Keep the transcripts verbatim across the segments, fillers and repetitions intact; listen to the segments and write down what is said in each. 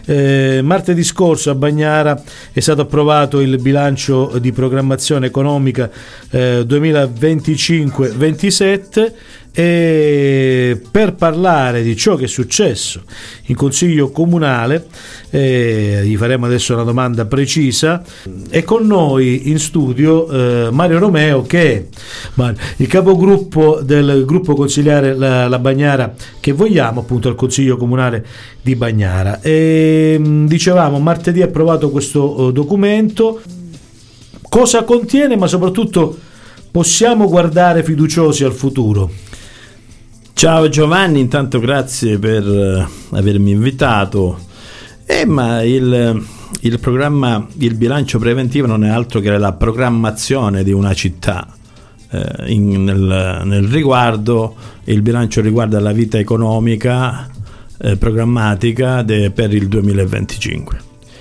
Eh, martedì scorso a Bagnara è stato approvato il bilancio di programmazione economica eh, duemilaventicinque ventisette e per parlare di ciò che è successo in Consiglio Comunale eh, gli faremo adesso una domanda precisa. È con noi in studio eh, Mario Romeo, che è il capogruppo del gruppo consigliare la, la Bagnara che vogliamo, appunto al Consiglio Comunale di Bagnara. E, dicevamo, martedì è approvato questo documento. Cosa contiene, ma soprattutto possiamo guardare fiduciosi al futuro? Ciao Giovanni, intanto grazie per avermi invitato. Eh, ma il, il programma, il bilancio preventivo non è altro che la programmazione di una città. Eh, in, nel, nel riguardo, il bilancio riguarda la vita economica eh, programmatica de, per il duemilaventicinque.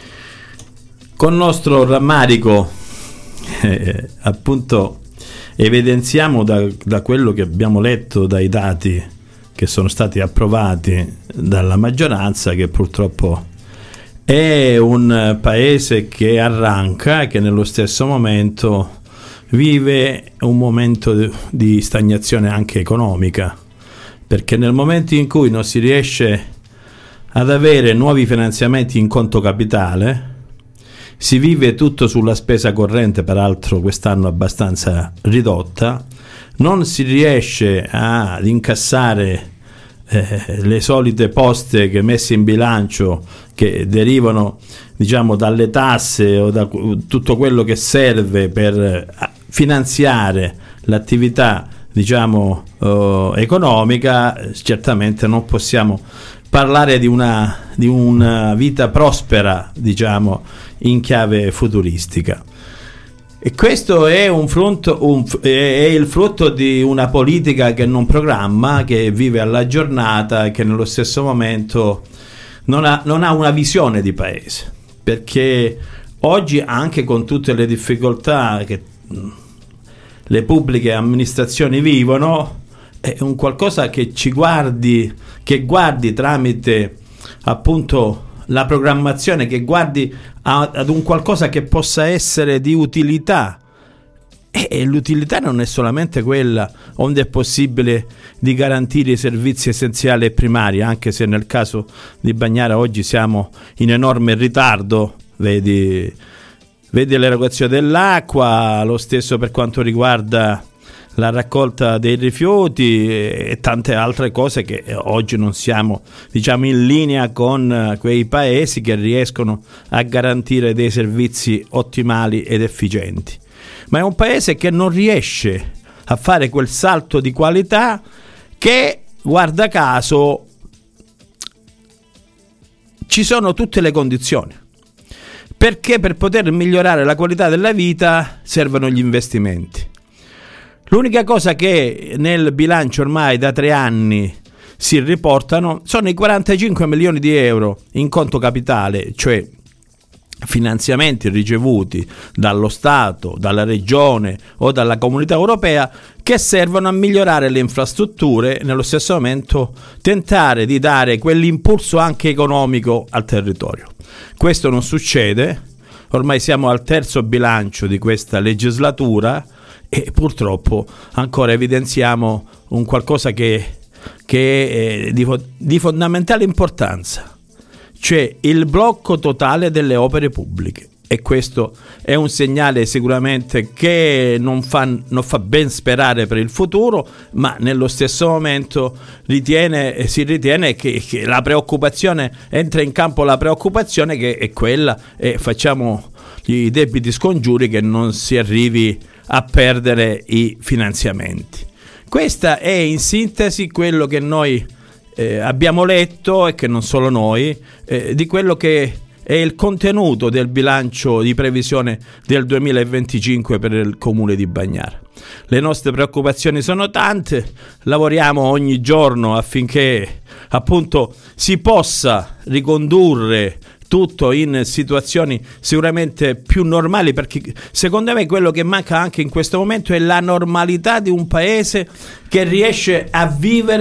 Con nostro rammarico, eh, appunto, evidenziamo da, da quello che abbiamo letto, dai dati che sono stati approvati dalla maggioranza, che purtroppo è un paese che arranca e che nello stesso momento vive un momento di stagnazione anche economica, perché nel momento in cui non si riesce ad avere nuovi finanziamenti in conto capitale, si vive tutto sulla spesa corrente, peraltro quest'anno abbastanza ridotta, non si riesce ad incassare eh, le solite poste che messe in bilancio, che derivano, diciamo, dalle tasse o da tutto quello che serve per finanziare l'attività, diciamo, eh, economica. Certamente non possiamo parlare di una, di una vita prospera, diciamo, in chiave futuristica. E questo è, un frutto, un, è il frutto di una politica che non programma, che vive alla giornata e che nello stesso momento non ha, non ha una visione di paese, perché oggi, anche con tutte le difficoltà che le pubbliche amministrazioni vivono, è un qualcosa che ci guardi, che guardi tramite appunto la programmazione, che guardi a, ad un qualcosa che possa essere di utilità. E l'utilità non è solamente quella onde è possibile di garantire i servizi essenziali e primari, anche se nel caso di Bagnara oggi siamo in enorme ritardo, vedi, vedi l'erogazione dell'acqua, lo stesso per quanto riguarda la raccolta dei rifiuti e tante altre cose che oggi non siamo, diciamo, in linea con quei paesi che riescono a garantire dei servizi ottimali ed efficienti. Ma è un paese che non riesce a fare quel salto di qualità che, guarda caso, ci sono tutte le condizioni, perché per poter migliorare la qualità della vita servono gli investimenti. L'unica cosa che nel bilancio ormai da tre anni si riportano sono i quarantacinque milioni di euro in conto capitale, cioè finanziamenti ricevuti dallo Stato, dalla Regione o dalla Comunità Europea, che servono a migliorare le infrastrutture e nello stesso momento tentare di dare quell'impulso anche economico al territorio. Questo non succede, ormai siamo al terzo bilancio di questa legislatura e purtroppo ancora evidenziamo un qualcosa che, che è di, di fondamentale importanza, cioè il blocco totale delle opere pubbliche, e questo è un segnale sicuramente che non fa, non fa ben sperare per il futuro, ma nello stesso momento ritiene, si ritiene che, che la preoccupazione, entra in campo la preoccupazione che è quella, e facciamo i debiti scongiuri che non si arrivi a perdere i finanziamenti. Questa è in sintesi quello che noi eh, abbiamo letto, e che non solo noi, eh, di quello che è il contenuto del bilancio di previsione del duemilaventicinque per il comune di Bagnara. Le nostre preoccupazioni sono tante, lavoriamo ogni giorno affinché appunto si possa ricondurre tutto in situazioni sicuramente più normali, perché secondo me quello che manca anche in questo momento è la normalità di un paese che riesce a vivere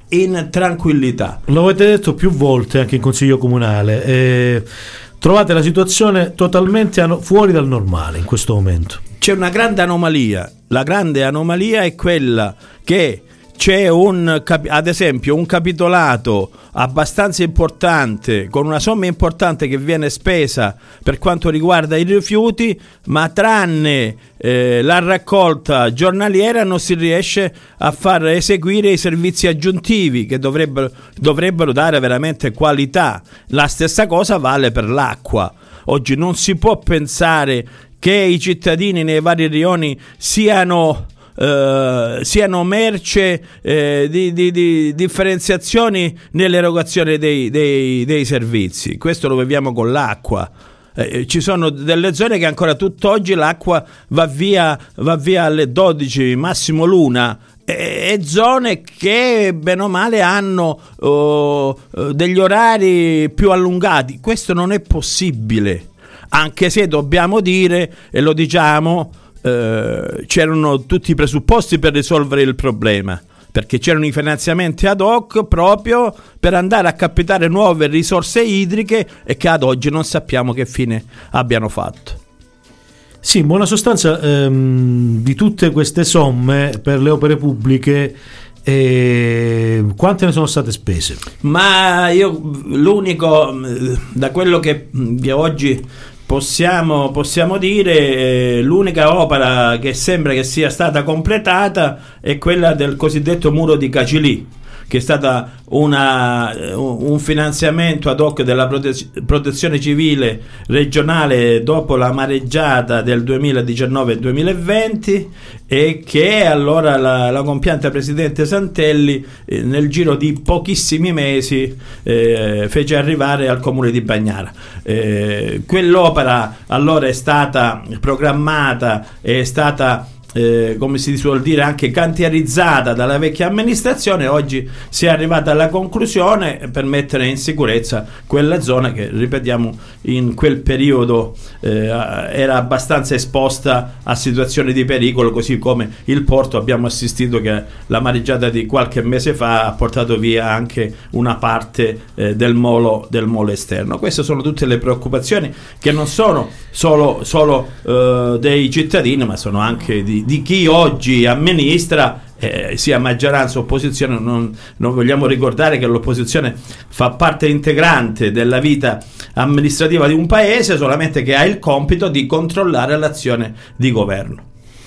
in tranquillità. Lo avete detto più volte anche in Consiglio Comunale, eh, trovate la situazione totalmente ano- fuori dal normale in questo momento. C'è una grande anomalia, la grande anomalia è quella che c'è un, ad esempio, un capitolato abbastanza importante, con una somma importante che viene spesa per quanto riguarda i rifiuti, ma tranne eh, la raccolta giornaliera non si riesce a far eseguire i servizi aggiuntivi che dovrebbero, dovrebbero dare veramente qualità. La stessa cosa vale per l'acqua. Oggi non si può pensare che i cittadini nei vari rioni siano Uh, siano merce eh, di, di, di differenziazioni nell'erogazione dei, dei, dei servizi. Questo lo viviamo con l'acqua. Eh, ci sono delle zone che ancora tutt'oggi l'acqua va via, va via alle dodici, massimo l'una, e, e zone che bene o male hanno oh, degli orari più allungati. Questo non è possibile, anche se dobbiamo dire, e lo diciamo, Uh, c'erano tutti i presupposti per risolvere il problema, perché c'erano i finanziamenti ad hoc proprio per andare a capitare nuove risorse idriche e che ad oggi non sappiamo che fine abbiano fatto. Sì, in buona sostanza ehm, di tutte queste somme per le opere pubbliche, e quante ne sono state spese? Ma io l'unico, da quello che, che oggi Possiamo, possiamo dire eh, l'unica opera che sembra che sia stata completata è quella del cosiddetto muro di Cacilì, che è stata una, un finanziamento ad hoc della prote- protezione civile regionale dopo la mareggiata del duemiladiciannove duemilaventi, e che allora la, la compianta presidente Santelli eh, nel giro di pochissimi mesi eh, fece arrivare al comune di Bagnara. Eh, quell'opera allora è stata programmata, è stata Eh, come si suol dire anche cantierizzata dalla vecchia amministrazione. Oggi si è arrivata alla conclusione per mettere in sicurezza quella zona che, ripetiamo, in quel periodo eh, era abbastanza esposta a situazioni di pericolo, così come il porto. Abbiamo assistito che la mareggiata di qualche mese fa ha portato via anche una parte eh, del molo del molo esterno. Queste sono tutte le preoccupazioni che non sono solo, solo eh, dei cittadini, ma sono anche di di chi oggi amministra, eh, sia maggioranza o opposizione. Non, non vogliamo ricordare che l'opposizione fa parte integrante della vita amministrativa di un paese, solamente che ha il compito di controllare l'azione di governo.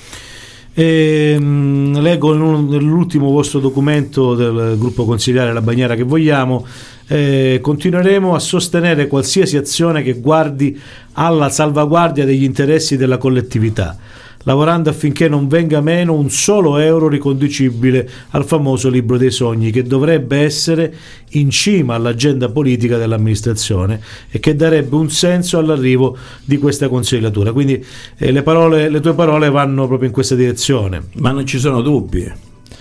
E, mh, leggo nell'ultimo vostro documento del gruppo consigliare La Bagnara che vogliamo: eh, continueremo a sostenere qualsiasi azione che guardi alla salvaguardia degli interessi della collettività, lavorando affinché non venga meno un solo euro riconducibile al famoso libro dei sogni, che dovrebbe essere in cima all'agenda politica dell'amministrazione e che darebbe un senso all'arrivo di questa consigliatura. Quindi eh, le parole, le tue parole vanno proprio in questa direzione. Ma non ci sono dubbi.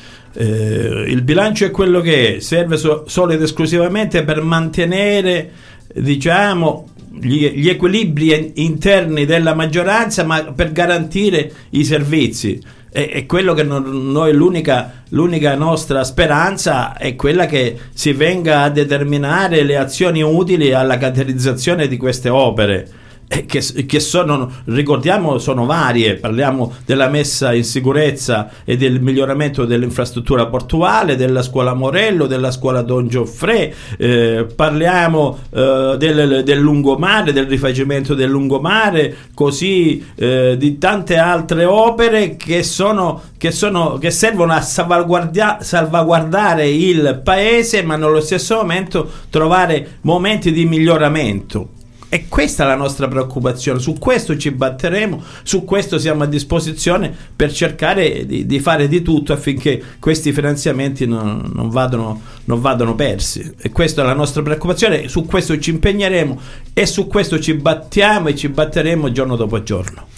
Eh, il bilancio è quello che è, serve so, solo ed esclusivamente per mantenere, diciamo, Gli, gli equilibri interni della maggioranza, ma per garantire i servizi. È, è quello che non, noi l'unica, l'unica nostra speranza è quella che si venga a determinare le azioni utili alla caratterizzazione di queste opere, Che, che sono, ricordiamo, sono varie. Parliamo della messa in sicurezza e del miglioramento dell'infrastruttura portuale, della scuola Morello, della scuola Don Gioffrè, eh, parliamo eh, del, del lungomare, del rifacimento del lungomare, così eh, di tante altre opere che sono che sono che servono a salvaguardia, salvaguardare il paese, ma nello stesso momento trovare momenti di miglioramento. E questa è la nostra preoccupazione, su questo ci batteremo, su questo siamo a disposizione per cercare di, di fare di tutto affinché questi finanziamenti non, non, vadano, non vadano persi. E questa è la nostra preoccupazione, su questo ci impegneremo e su questo ci battiamo e ci batteremo giorno dopo giorno.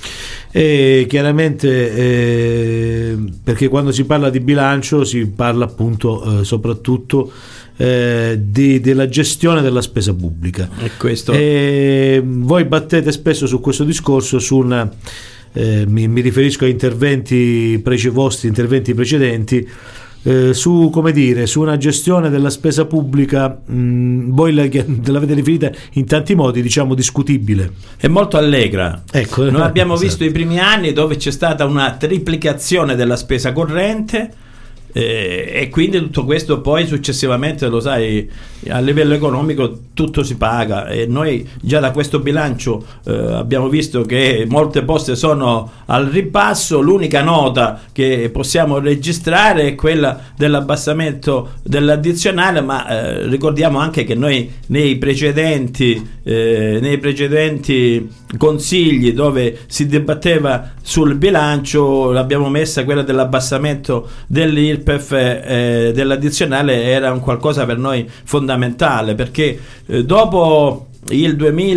E chiaramente eh, perché quando si parla di bilancio si parla appunto eh, soprattutto Eh, di, della gestione della spesa pubblica, e questo... e voi battete spesso su questo discorso, su una, eh, mi, mi riferisco a interventi prece, vostri interventi precedenti eh, su, come dire, su una gestione della spesa pubblica, mh, voi la, l'avete definita in tanti modi, diciamo discutibile. È molto allegra. Ecco, noi abbiamo esatto. visto i primi anni dove c'è stata una triplicazione della spesa corrente, eh, e quindi tutto questo poi successivamente, lo sai, a livello economico tutto si paga, e noi già da questo bilancio eh, abbiamo visto che molte poste sono al ribasso. L'unica nota che possiamo registrare è quella dell'abbassamento dell'addizionale, ma eh, ricordiamo anche che noi nei precedenti eh, nei precedenti consigli dove si dibatteva sul bilancio l'abbiamo messa quella dell'abbassamento dell'I R P E F eh, dell'addizionale. Era un qualcosa per noi fondamentale, perché eh, dopo il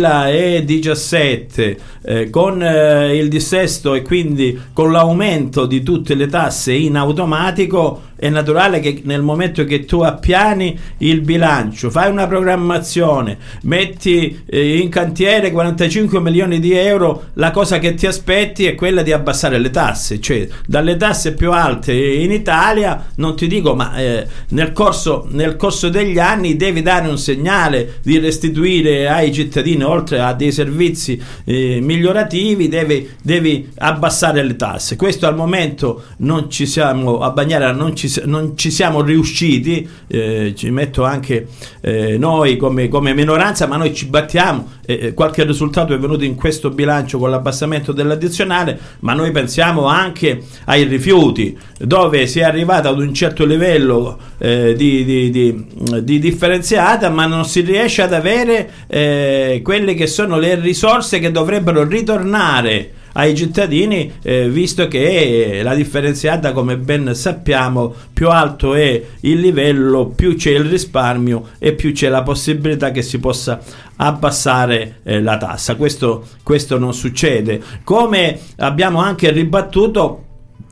duemiladiciassette eh, con eh, il dissesto e quindi con l'aumento di tutte le tasse in automatico, è naturale che nel momento che tu appiani il bilancio, fai una programmazione, metti eh, in cantiere quarantacinque milioni di euro, la cosa che ti aspetti è quella di abbassare le tasse, cioè dalle tasse più alte in Italia, non ti dico, ma eh, nel corso, nel corso degli anni devi dare un segnale di restituire ai cittadini, oltre a dei servizi eh, migliorativi, devi, devi abbassare le tasse. Questo al momento non ci siamo, a Bagnara non ci, non ci siamo riusciti, eh, ci metto anche eh, noi come, come minoranza, ma noi ci battiamo, eh, qualche risultato è venuto in questo bilancio con l'abbassamento dell'addizionale, ma noi pensiamo anche ai rifiuti, dove si è arrivato ad un certo livello eh, di, di, di, di differenziata, ma non si riesce ad avere eh, quelle che sono le risorse che dovrebbero ritornare ai cittadini, eh, visto che la differenziata, come ben sappiamo, più alto è il livello, più c'è il risparmio e più c'è la possibilità che si possa abbassare eh, la tassa. Questo, questo non succede. Come abbiamo anche ribattuto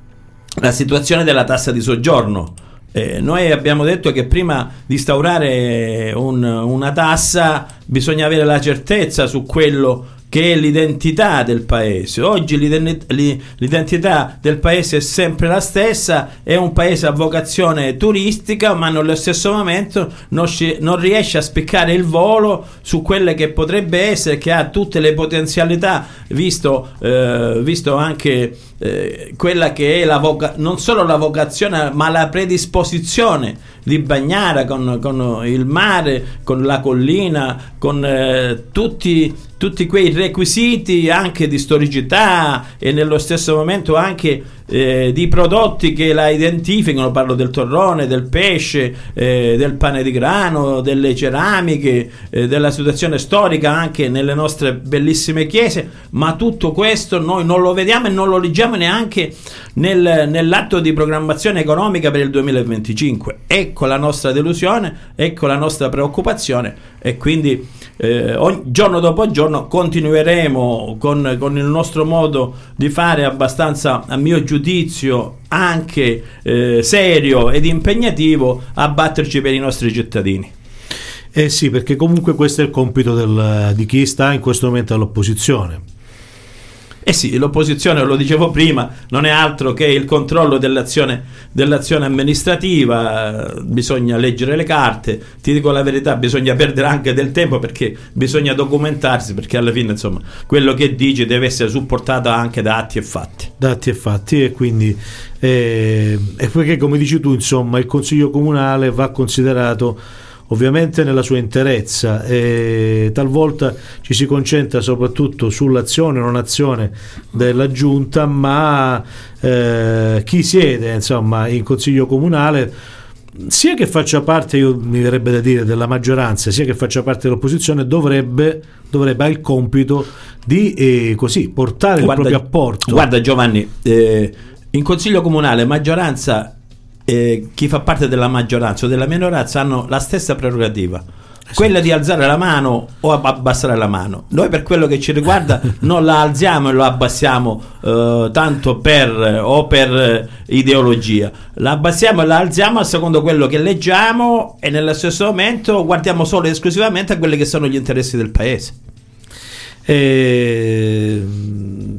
la situazione della tassa di soggiorno. Eh, noi abbiamo detto che prima di instaurare un, una tassa bisogna avere la certezza su quello che è l'identità del paese. Oggi l'identità del paese è sempre la stessa, è un paese a vocazione turistica, ma nello stesso momento non, ci, non riesce a spiccare il volo su quelle che potrebbe essere, che ha tutte le potenzialità, visto, eh, visto anche eh, quella che è la voca- non solo la vocazione, ma la predisposizione di Bagnara con, con il mare, con la collina, con eh, tutti tutti quei requisiti anche di storicità e nello stesso momento anche eh, di prodotti che la identificano. Parlo del torrone, del pesce, eh, del pane di grano, delle ceramiche, eh, della situazione storica anche nelle nostre bellissime chiese, ma tutto questo noi non lo vediamo e non lo leggiamo neanche nel, nell'atto di programmazione economica per il duemilaventicinque. Ecco la nostra delusione, ecco la nostra preoccupazione, e quindi eh, ogni, giorno dopo giorno continueremo con, con il nostro modo di fare abbastanza, a mio giudizio, anche eh, serio ed impegnativo, a batterci per i nostri cittadini. Eh sì, perché comunque questo è il compito del, di chi sta in questo momento all'opposizione. Eh sì, l'opposizione, lo dicevo prima, non è altro che il controllo dell'azione, dell'azione amministrativa. Bisogna leggere le carte, ti dico la verità, bisogna perdere anche del tempo, perché bisogna documentarsi, perché alla fine, insomma, quello che dici deve essere supportato anche da atti e fatti. Da atti e fatti, e quindi eh, e perché, come dici tu, insomma, il Consiglio Comunale va considerato ovviamente nella sua interezza, e talvolta ci si concentra soprattutto sull'azione o non azione della giunta, ma eh, chi siede insomma in Consiglio Comunale, sia che faccia parte, io mi verrebbe da dire, della maggioranza, sia che faccia parte dell'opposizione, dovrebbe dovrebbe ha il compito di eh, così portare guarda, il proprio apporto. Guarda Giovanni, eh, in Consiglio Comunale maggioranza, Eh, chi fa parte della maggioranza o della minoranza hanno la stessa prerogativa, esatto, quella di alzare la mano o abbassare la mano. Noi, per quello che ci riguarda, non la alziamo e la abbassiamo eh, tanto per o per ideologia, la abbassiamo e la alziamo a secondo quello che leggiamo, e nello stesso momento guardiamo solo e esclusivamente a quelli che sono gli interessi del paese. Eh,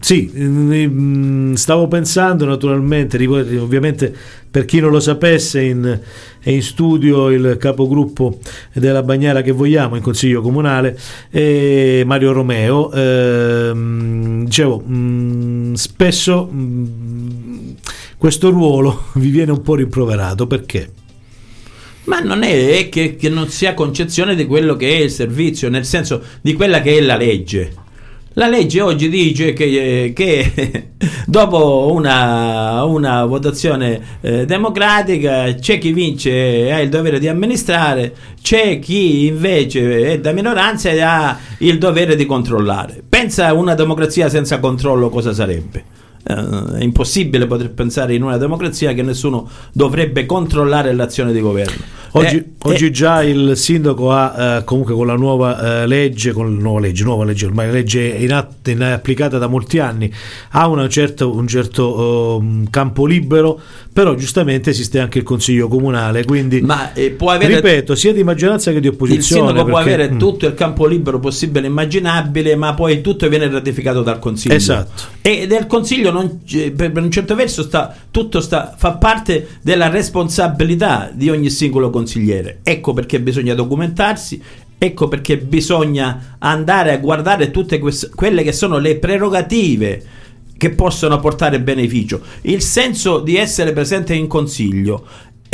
sì, stavo pensando naturalmente, ovviamente per chi non lo sapesse, in, è in studio il capogruppo della Bagnara Che Vogliamo in Consiglio Comunale, eh, Mario Romeo. Eh, dicevo, mh, spesso mh, questo ruolo vi viene un po' rimproverato, perché? Ma non è che, che non sia concezione di quello che è il servizio, nel senso di quella che è la legge. La legge oggi dice che, che dopo una, una votazione eh, democratica c'è chi vince e ha il dovere di amministrare, c'è chi invece è da minoranza e ha il dovere di controllare. Pensa a una democrazia senza controllo cosa sarebbe? Uh, è impossibile poter pensare in una democrazia che nessuno dovrebbe controllare l'azione di governo. Oggi, eh, oggi eh, già il sindaco ha uh, comunque con la nuova uh, legge, con la nuova legge, nuova legge, ormai la legge è in att- in applicata da molti anni, ha una certa, un certo uh, campo libero, però giustamente esiste anche il Consiglio Comunale, quindi ma, eh, può avere, ripeto, sia di maggioranza che di opposizione. Il sindaco perché, può avere mh. tutto il campo libero possibile e immaginabile, ma poi tutto viene ratificato dal Consiglio. Esatto. E del Consiglio non, per un certo verso sta, tutto sta, fa parte della responsabilità di ogni singolo consigliere. Ecco perché bisogna documentarsi, ecco perché bisogna andare a guardare tutte queste, quelle che sono le prerogative che possono portare beneficio, il senso di essere presente in consiglio.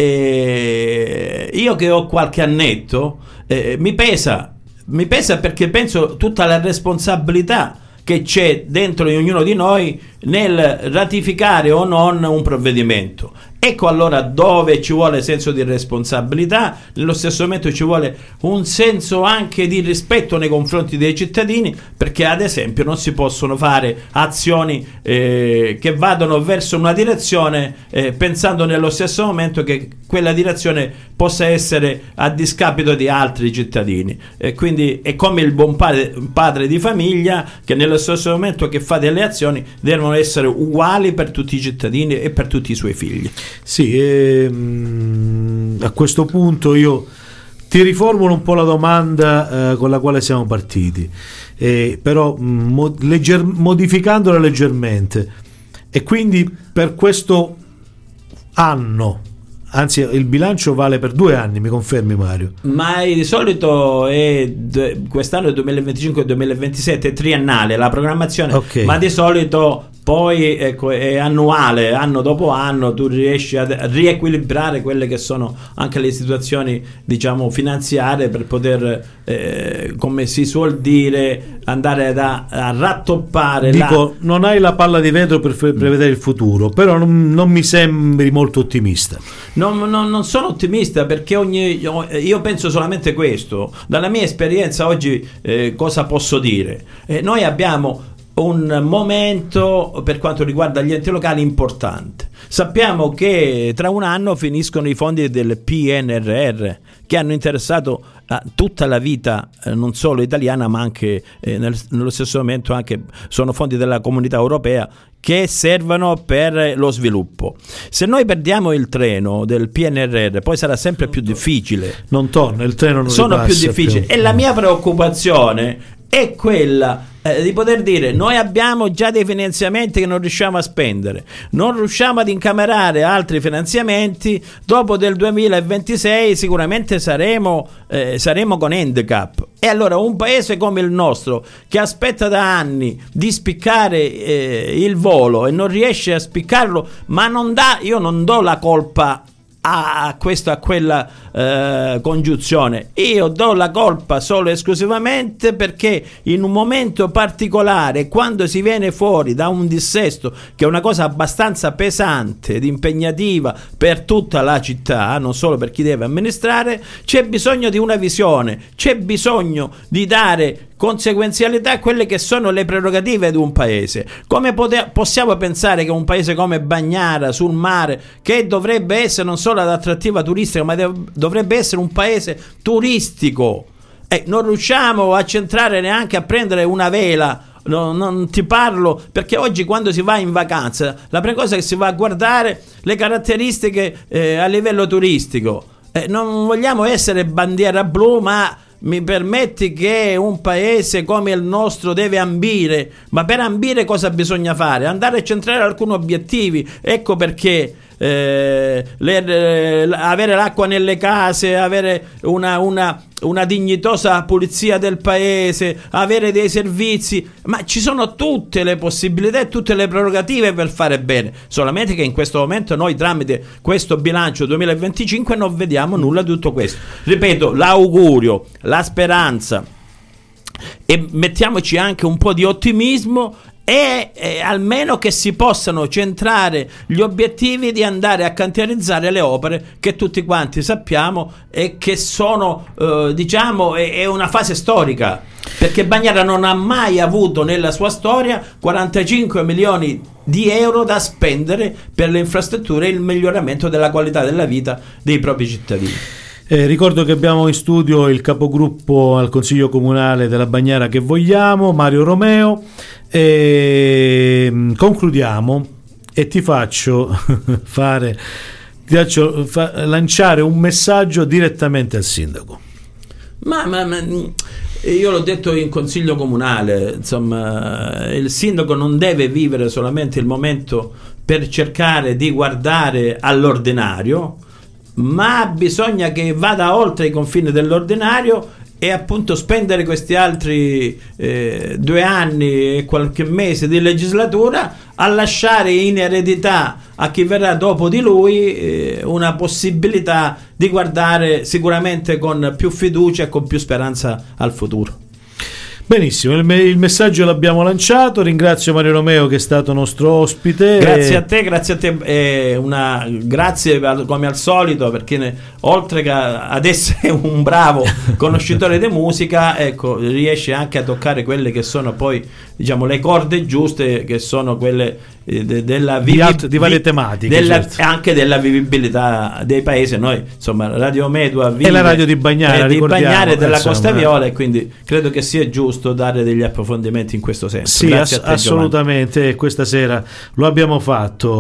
Eh, io che ho qualche annetto, eh, mi pesa, mi pesa perché penso tutta la responsabilità che c'è dentro di ognuno di noi nel ratificare o non un provvedimento. Ecco allora dove ci vuole senso di responsabilità, nello stesso momento ci vuole un senso anche di rispetto nei confronti dei cittadini, perché ad esempio non si possono fare azioni eh, che vadano verso una direzione eh, pensando nello stesso momento che quella direzione possa essere a discapito di altri cittadini. E quindi è come il buon padre, padre di famiglia che nello stesso momento che fa delle azioni devono essere uguali per tutti i cittadini e per tutti i suoi figli. Sì, ehm, a questo punto io ti riformulo un po' la domanda eh, con la quale siamo partiti, eh, però mo- legger- modificandola leggermente. E quindi per questo anno, anzi il bilancio vale per due anni, mi confermi Mario? Ma di solito è quest'anno è duemilaventicinque duemilaventisette, è triennale la programmazione, okay. Ma di solito poi ecco, è annuale, anno dopo anno tu riesci a riequilibrare quelle che sono anche le situazioni, diciamo, finanziarie per poter, eh, come si suol dire, andare da, a rattoppare. Dico, la... non hai la palla di vetro per f- prevedere il futuro, però non, non mi sembri molto ottimista. Non, non, non sono ottimista perché ogni, io penso solamente questo. Dalla mia esperienza oggi eh, cosa posso dire? Eh, noi abbiamo un momento per quanto riguarda gli enti locali importante. Sappiamo che tra un anno finiscono i fondi del P N R R che hanno interessato a tutta la vita eh, non solo italiana ma anche eh, nel, nello stesso momento anche sono fondi della Comunità Europea che servono per lo sviluppo. Se noi perdiamo il treno del P N R R poi sarà sempre più difficile. Non torna, il treno non sono più ripassa difficili più. E la mia preoccupazione è quella eh, di poter dire noi abbiamo già dei finanziamenti che non riusciamo a spendere, non riusciamo ad incamerare altri finanziamenti, dopo del duemilaventisei sicuramente saremo, eh, saremo con handicap. E allora un paese come il nostro che aspetta da anni di spiccare eh, il volo e non riesce a spiccarlo, ma non dà, io non do la colpa a questa a quella eh, congiunzione, io do la colpa solo e esclusivamente perché in un momento particolare, quando si viene fuori da un dissesto che è una cosa abbastanza pesante ed impegnativa per tutta la città, non solo per chi deve amministrare, c'è bisogno di una visione, c'è bisogno di dare conseguenzialità a quelle che sono le prerogative di un paese. Come pote- possiamo pensare che un paese come Bagnara sul mare, che dovrebbe essere non solo ad attrattiva turistica ma de- dovrebbe essere un paese turistico, eh, non riusciamo a centrare neanche a prendere una vela. No, non ti parlo perché oggi quando si va in vacanza la prima cosa che si va a guardare le caratteristiche eh, a livello turistico. Eh, non vogliamo essere bandiera blu ma mi permetti che un paese come il nostro deve ambire, ma per ambire cosa bisogna fare? Andare a centrare alcuni obiettivi. Ecco perché eh, le, le, avere l'acqua nelle case, avere una, una, una dignitosa pulizia del paese, avere dei servizi, ma ci sono tutte le possibilità e tutte le prerogative per fare bene, solamente che in questo momento noi tramite questo bilancio duemilaventicinque non vediamo nulla di tutto questo. Ripeto, l'augurio, la speranza, e mettiamoci anche un po' di ottimismo, e, e almeno che si possano centrare gli obiettivi di andare a cantierizzare le opere che tutti quanti sappiamo e che sono eh, diciamo è, è una fase storica, perché Bagnara non ha mai avuto nella sua storia quarantacinque milioni di euro da spendere per le infrastrutture e il miglioramento della qualità della vita dei propri cittadini. Eh, ricordo che abbiamo in studio il capogruppo al Consiglio Comunale della Bagnara che vogliamo, Mario Romeo, e concludiamo e ti faccio fare ti faccio fa, lanciare un messaggio direttamente al sindaco. Ma, ma, ma io l'ho detto in Consiglio Comunale, insomma, il sindaco non deve vivere solamente il momento per cercare di guardare all'ordinario, ma bisogna che vada oltre i confini dell'ordinario e appunto spendere questi altri eh, due anni e qualche mese di legislatura a lasciare in eredità a chi verrà dopo di lui eh, una possibilità di guardare sicuramente con più fiducia e con più speranza al futuro. Benissimo, il, me- il messaggio l'abbiamo lanciato. Ringrazio Mario Romeo che è stato nostro ospite. Grazie a te, grazie a te. Eh, una, grazie come al solito, perché ne, oltre che ad essere un bravo conoscitore di musica, ecco, riesce anche a toccare quelle che sono poi, diciamo, le corde giuste, che sono quelle eh, de- della vivi- di, alt- di varie tematiche, della, certo. Anche della vivibilità dei paesi. Noi, insomma, Radio Medua vive, è la radio di Bagnara, eh, di Bagnara e della insomma, Costa Viola, e quindi credo che sia giusto dare degli approfondimenti in questo senso. Sì, ass- a te, assolutamente. Questa sera lo abbiamo fatto.